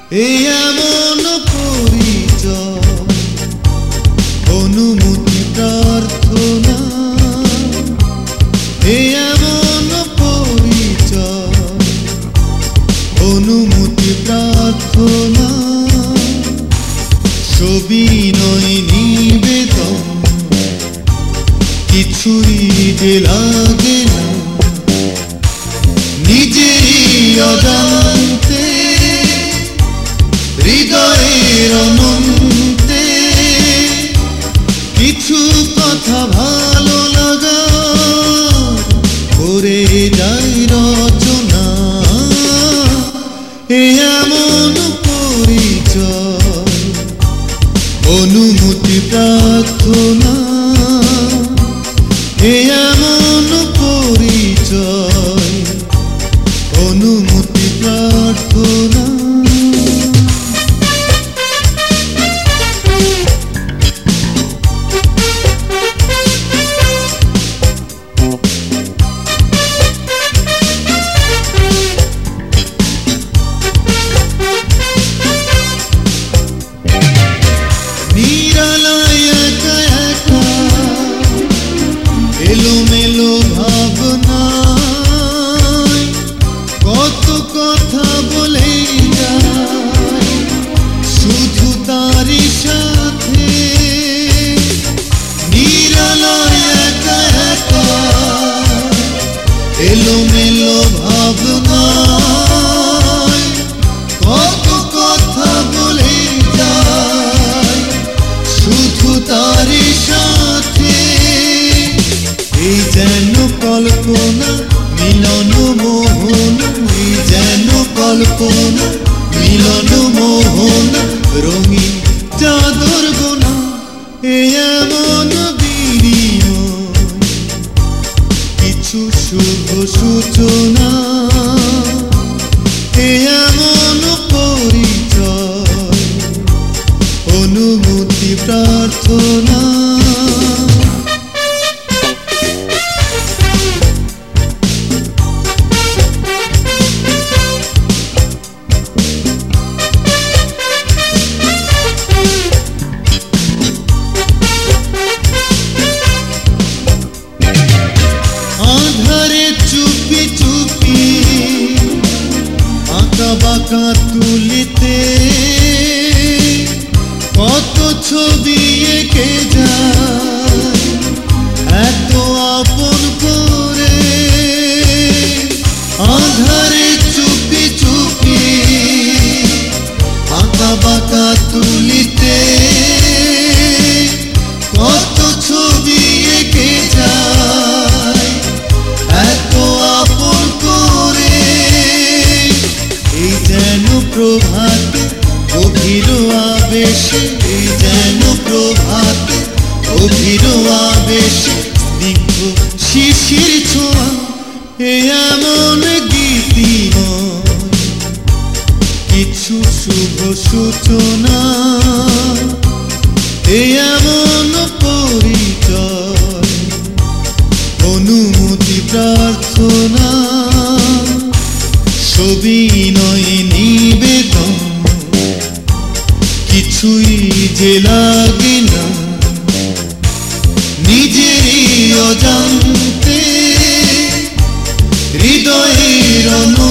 এই এমন পরিচয় অনুমতি প্রার্থনা এই এমন পরিচয় অনুমতি প্রার্থনা সবিনয় নিবেদন কিছুই যে লাগে না নিজেরই অজান্তে হৃদয়ের অনন্তে কিছু কথা ভালো লাগা করে যায় রচনা এমন পরিচয় অনুমতি প্রার্থনা এমন পরিচয় অনুমতি প্রার্থনা এলোমেলো ভাবনায় কত কথা বলে যায় শুধু তারই সাথে নিরালয় একা একা এলোমেলো ভাবনায় কত কথা বলে যায় শুধু তারই সাথে এই যেন কল্পনা মিলন মোহন এই যেন কল্পনা মিলন মোহন রঙিন চাদর গোনা এমন বিনিময় কিছু শুভ সূচনা এমন পরিচয় অনুমতি প্রার্থনা চুপি চুপি আঁকা বাঁকা তুলিতে কত ছবি এঁকে যায় এত আপন করে আঁধারে চুপি চুপি আঁকা বাঁকা তুলিতে কত ছবি এঁকে যায় এত আপন করে এই যেন প্রভাতে গভীর আবেশে এই যেন প্রভাতে গভীর আবেশে স্নিগ্ধ শিশির ছোঁয়া এমন গীতিময় কিছু শুভ সূচনা এমন পরিচয় অনুমতি প্রার্থনা সবিনয় নিবেদন কিছুই যে লাগে না নিজেরই অজান্তে হৃদয়ের